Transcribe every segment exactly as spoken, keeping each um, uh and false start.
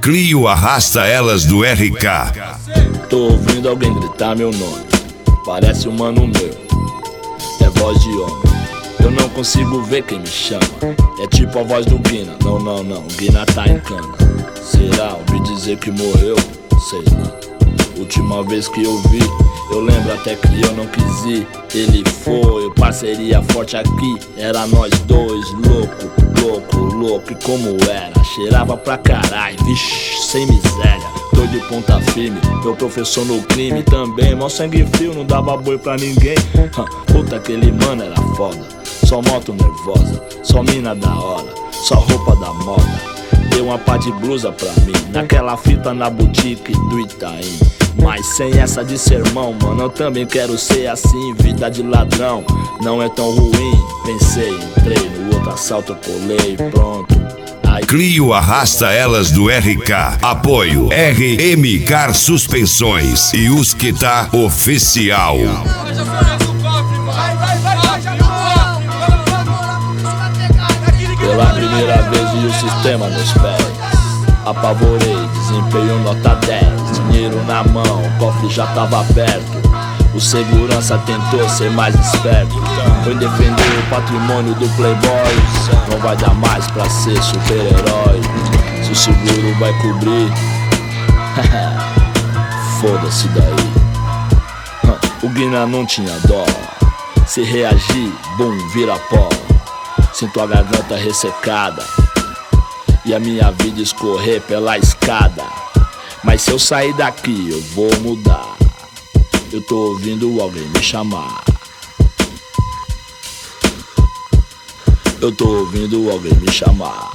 Clio arrasta elas do R K. Tô ouvindo alguém gritar meu nome. Parece um mano meu. É voz de homem. Eu não consigo ver quem me chama. É tipo a voz do Guina. Não, não, não, Guina tá em cana. Será? Ouvi dizer que morreu? Sei lá. Última vez que eu vi, eu lembro até que eu não quis ir. Ele foi, parceria forte aqui. Era nós dois, louco, louco, louco. E como era? Cheirava pra caralho, vixi, sem miséria. Doido de ponta firme, meu professor no crime também. Mó sangue frio, não dava boi pra ninguém. Puta, aquele mano era foda. Só moto nervosa, só mina da hora, só roupa da moda. Deu uma pá de blusa pra mim, naquela fita na boutique do Itaim. Mas sem essa de sermão, mano, eu também quero ser assim. Vida de ladrão não é tão ruim. Pensei, entrei no outro assalto, eu colei, pronto. Aí... Clio arrasta elas do R K. Apoio R M Car Suspensões e Usquita Oficial. Pela primeira vez vi o sistema nos pés. Apavorei, desempenho nota dez. Dinheiro na mão, o cofre já tava aberto. O segurança tentou ser mais esperto. Foi defender o patrimônio do playboy. Não vai dar mais pra ser super-herói. Se o seguro vai cobrir, foda-se daí. O Guina não tinha dó. Se reagir, bum, vira pó. Sinto a garganta ressecada e a minha vida escorrer pela escada. Mas se eu sair daqui eu vou mudar. Eu tô ouvindo alguém me chamar. Eu tô ouvindo alguém me chamar.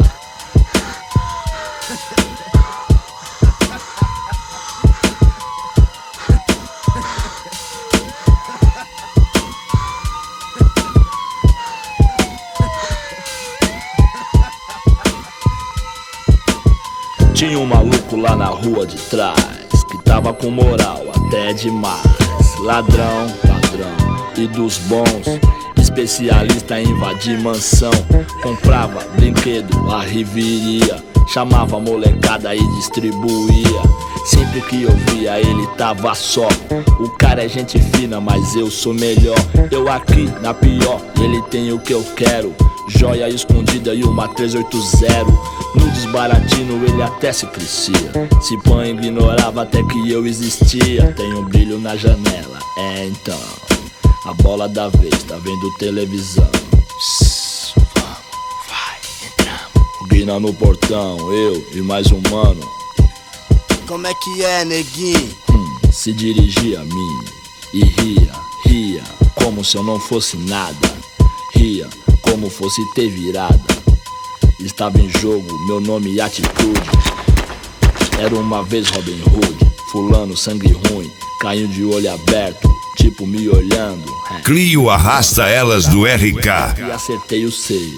Tinha um maluco lá na rua de trás que tava com moral até demais. Ladrão, ladrão e dos bons, especialista em invadir mansão. Comprava brinquedo, a riveria, chamava a molecada e distribuía. Sempre que eu via ele tava só. O cara é gente fina, mas eu sou melhor. Eu aqui na pior, ele tem o que eu quero. Joia escondida e uma trezentos e oitenta. No desbaratino ele até se crescia. Se pã ignorava até que eu existia. Tem um brilho na janela, é então a bola da vez, tá vendo televisão. Psss, vamos, vai, entramos. O Guina no portão, eu e mais um mano. Como é que é, neguinho? Hum, se dirigia a mim e ria, ria, como se eu não fosse nada. Ria, como fosse ter virada. Estava em jogo meu nome e atitude. Era uma vez Robin Hood, fulano sangue ruim, caiu de olho aberto, tipo me olhando. Clio arrasta elas do R K. E acertei os seis.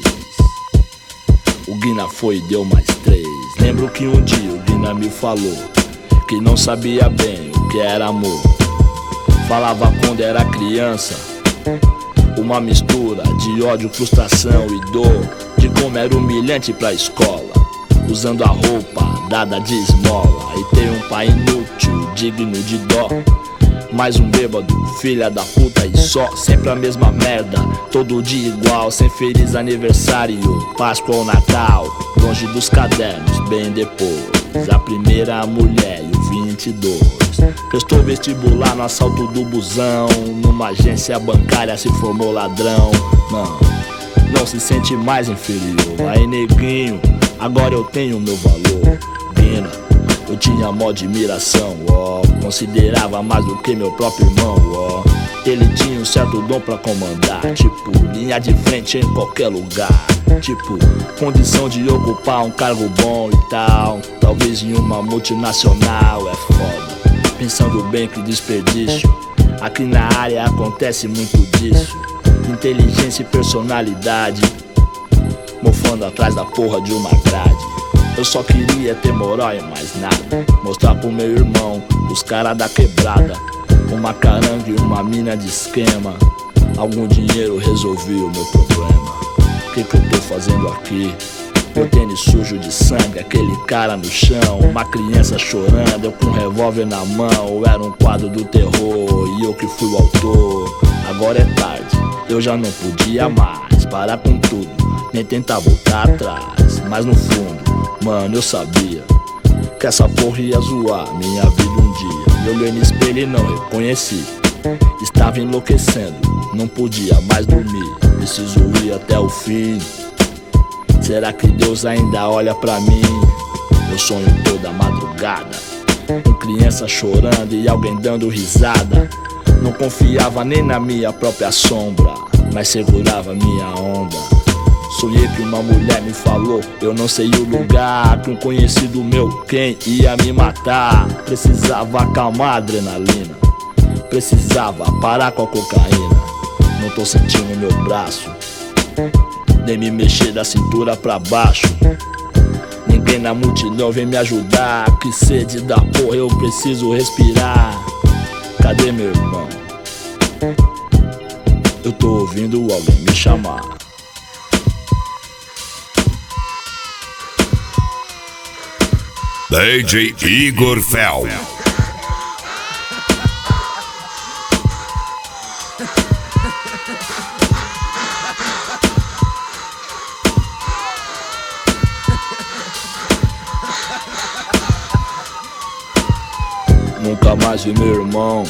O Guina foi e deu mais três. Lembro que um dia o Guina me falou que não sabia bem o que era amor. Falava quando era criança, uma mistura de ódio, frustração e dor, de como era humilhante pra escola, usando a roupa dada de esmola. E ter um pai inútil, digno de dó. Mais um bêbado, filha da puta e só. Sempre a mesma merda, todo dia igual. Sem feliz aniversário, Páscoa ou Natal. Longe dos cadernos, bem depois. A primeira mulher e o vinte e dois. Prestou vestibular no assalto do busão. Numa agência bancária se formou ladrão. Não, não se sente mais inferior. Aí neguinho, agora eu tenho meu valor. Guina, eu tinha mó admiração, ó. Considerava mais do que meu próprio irmão, ó. Ele tinha um certo dom pra comandar, tipo, linha de frente em qualquer lugar. Tipo, condição de ocupar um cargo bom e tal. Talvez em uma multinacional, é foda. Pensando bem que desperdício. Aqui na área acontece muito disso. Inteligência e personalidade, mofando atrás da porra de uma grade. Eu só queria ter moral e mais nada. Mostrar pro meu irmão, os caras da quebrada, uma caranga e uma mina de esquema. Algum dinheiro resolvia o meu problema. O que que eu tô fazendo aqui? Meu tênis sujo de sangue, aquele cara no chão, uma criança chorando, eu com um revólver na mão. Era um quadro do terror e eu que fui o autor. Agora é tarde, eu já não podia mais parar com tudo, nem tentar voltar atrás. Mas no fundo, mano, eu sabia que essa porra ia zoar minha vida um dia. Me olhei no espelho e não reconheci, estava enlouquecendo, não podia mais dormir. Preciso ir até o fim. Será que Deus ainda olha pra mim? Eu sonho toda madrugada, com criança chorando e alguém dando risada. Não confiava nem na minha própria sombra, mas segurava minha onda. Sonhei que uma mulher me falou, eu não sei o lugar, que um conhecido meu, quem ia me matar. Precisava acalmar a adrenalina, precisava parar com a cocaína. Não tô sentindo meu braço, nem me mexer da cintura pra baixo. Ninguém na multidão vem me ajudar, que sede da porra, eu preciso respirar. Cadê meu irmão? Eu tô ouvindo alguém me chamar. D J Igor Fel. Nunca mais vi meu irmão.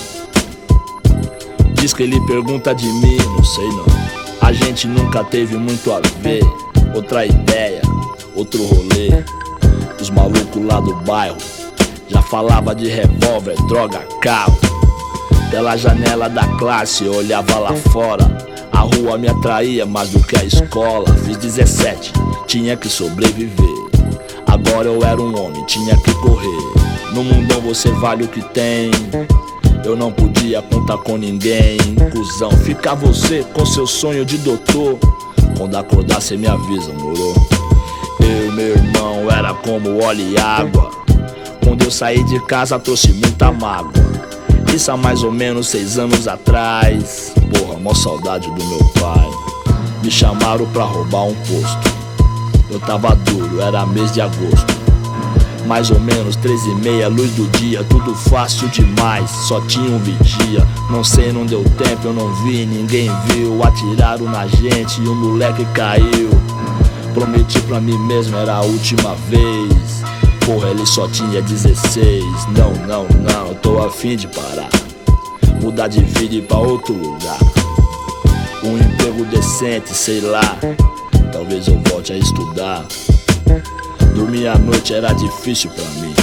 Diz que ele pergunta de mim, não sei não. A gente nunca teve muito a ver. Outra ideia, outro rolê. Os malucos lá do bairro já falava de revólver, droga, carro. Pela janela da classe eu olhava lá fora. A rua me atraía mais do que a escola. Fiz dezessete, tinha que sobreviver. Agora eu era um homem, tinha que correr. No mundão você vale o que tem. Eu não podia contar com ninguém. Cusão, fica você com seu sonho de doutor. Quando acordar cê me avisa, moro? Eu e meu irmão era como óleo e água. Quando eu saí de casa trouxe muita mágoa. Isso há mais ou menos seis anos atrás. Porra, mó saudade do meu pai. Me chamaram pra roubar um posto. Eu tava duro, era mês de agosto. Mais ou menos três e meia, luz do dia, tudo fácil demais, só tinha um vigia. Não sei, não deu tempo, eu não vi, ninguém viu. Atiraram na gente e o moleque caiu. Prometi pra mim mesmo, era a última vez. Porra, ele só tinha dezesseis. Não, não, não, eu tô afim de parar, mudar de vida e ir pra outro lugar. Um emprego decente, sei lá, talvez eu volte a estudar. Dormir à noite era difícil pra mim,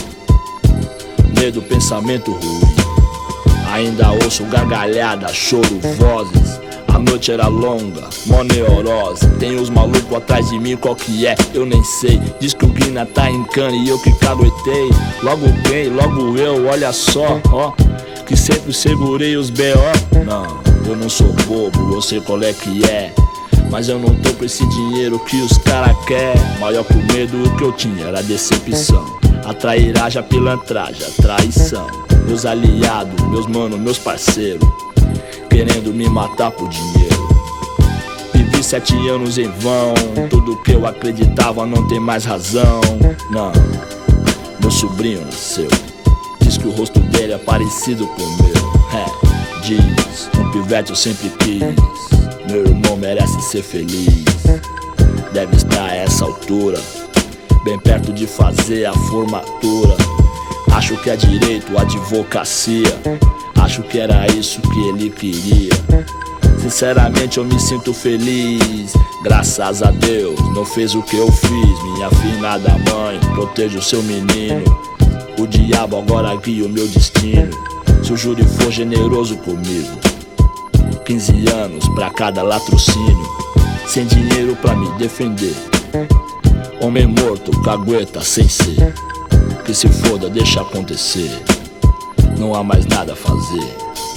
medo, pensamento ruim. Ainda ouço gargalhada, choro, vozes. A noite era longa, mó neurose. Tem os malucos atrás de mim, qual que é? Eu nem sei. Diz que o Guina tá em cana e eu que caguetei. Logo quem? Logo eu, olha só, ó, que sempre segurei os B O. Não, eu não sou bobo, eu sei qual é que é. Mas eu não tô pra esse dinheiro que os cara quer. Maior que o medo que eu tinha era a decepção, a trairagem, a pilantragem, a traição. Meus aliados, meus manos, meus parceiros querendo me matar por dinheiro. Vivi sete anos em vão, tudo que eu acreditava não tem mais razão. Não, meu sobrinho nasceu, diz que o rosto dele é parecido com o meu. É, diz, um pivete eu sempre quis. Meu irmão merece ser feliz. Deve estar a essa altura, bem perto de fazer a formatura. Acho que é direito, advocacia. Acho que era isso que ele queria. Sinceramente eu me sinto feliz. Graças a Deus não fez o que eu fiz. Minha finada mãe, proteja o seu menino. O diabo agora guia o meu destino. Se o júri for generoso comigo, quinze anos pra cada latrocínio. Sem dinheiro pra me defender. Homem morto, cagueta sem ser. Que se foda, deixa acontecer. Não há mais nada a fazer.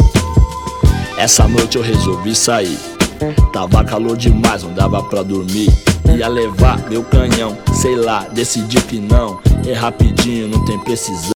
Essa noite eu resolvi sair. Tava calor demais, não dava pra dormir. Ia levar meu canhão, sei lá, decidi que não. É rapidinho, não tem precisão.